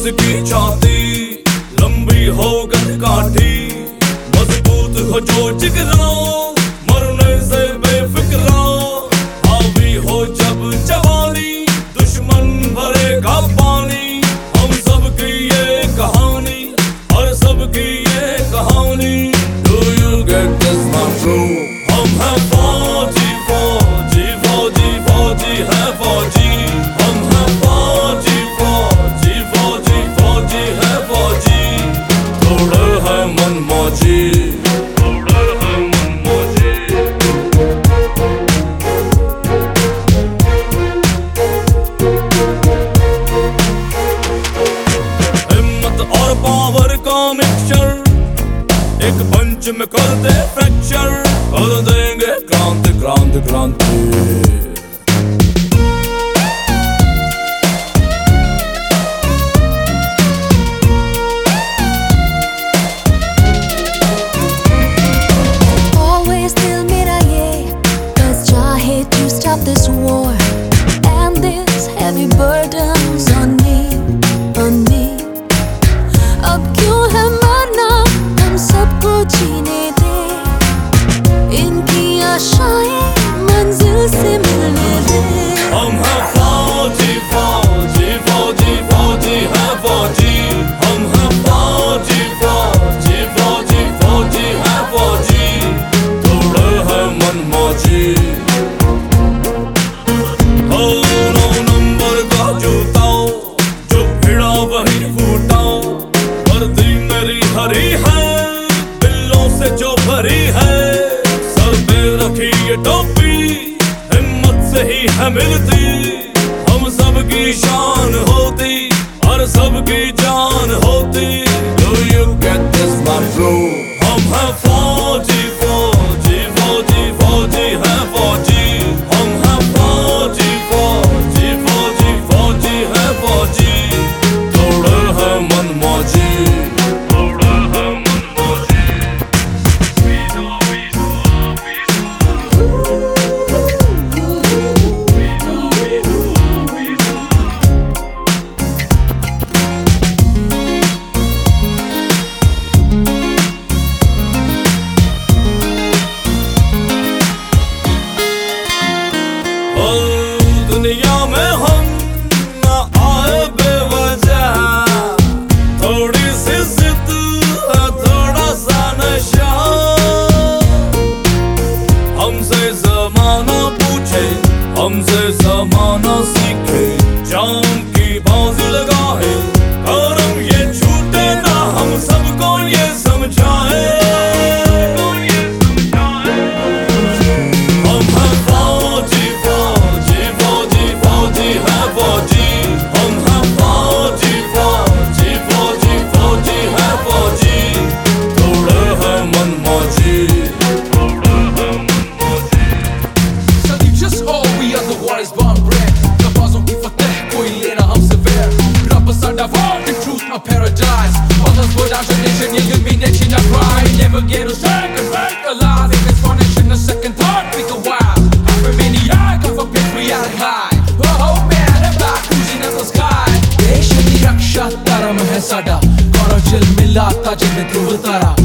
जिसकी छाती लंबी हो काठी, मजबूत हो जो जिगरा, मरने से बेफिक्रा, हावी हो जब जवानी, दुश्मन भरेगा पानी। हम सबकी ये कहानी, और सबकी ये कहानी। Do you get this one true? हम हैं फौजी, फौजी, फौजी, फौजी है फौजी। हम हैं फौजी, फौजी, फौजी, फौजी है फौजी। थोड़े है मन मौजी, थोड़े है मन मौजी। हिम्मत और पावर का मिक्सचर, एक पंच में कर दे फ्रैक्चर, कर देंगे क्रांति क्रांति क्रांति। Always दिल मेरा ये, 'cause चाहे to stop this war and this heavy burdens on me, on me. अब क्यों है मरना, हम सबको जीने दे, इनकी आशाएं मंजिल से मिलने दे। हम हैं फौजी, फौजी, फौजी, फौजी है फौजी। हम हैं फौजी, फौजी, फौजी, फौजी है फौजी। थोड़े है मन मौजी। हो 9 नंबर का जूता, जो भिड़ा वही फूटा, वर्दी मेरी हरी है, बिल्लों से जो भरी है, सर पे रखी ये टोपी, हिम्मत से ही है मिलती, हम सबकी शान होती, और सबकी जान होती। Do you get this one true? हम हैं फौजी, फौजी, फौजी, फौजी है फौजी। हम हैं फौजी, फौजी, फौजी, फौजी है फौजी। थोड़े है मन मौजी, थोड़े है मन मौजी। दुनिया में हम न आए बेवजह, थोड़ी सी जिद है, थोड़ा सा नशा, हमसे जमाना पूछे, हमसे जमाना सीखे, जान की बाजी लगाए, करम ये छूटे ना, हम सबको ये समझाए। हम हैं फौजी, फौजी, फौजी, फौजी है फौजी। हम हैं फौजी, फौजी, फौजी, फौजी है फौजी। थोड़े है मन मौजी, थोड़े है मन मौजी। Study just all we are the war is born bred. नवाज़ों की फतेह कोई लेना हमसे fair. रब साडा war, the truth a paradise. Others go down to nation, illumination a pride. Never get a second back alive. If it's one nation, a second thought, pick a while. I'm a maniac of a patriotic high. Oh man, I'm back cruising in the sky. देश की रक्षा धर्म है साडा, गौरव chill मिलाता जिंद ध्रुव तारा।